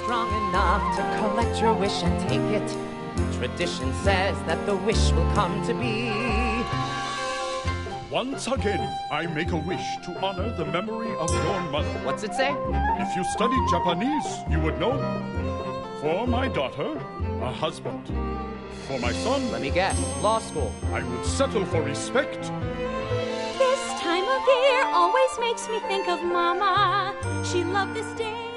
strong enough to collect your wish and take it. Tradition says that the wish will come to be. Once again, I make a wish to honor the memory of your mother. What's it say? If you studied Japanese, you would know. For my daughter, a husband. For my son, Let me guess. Law school. I would settle for respect. This time of year always makes me think of Mama. She loved this day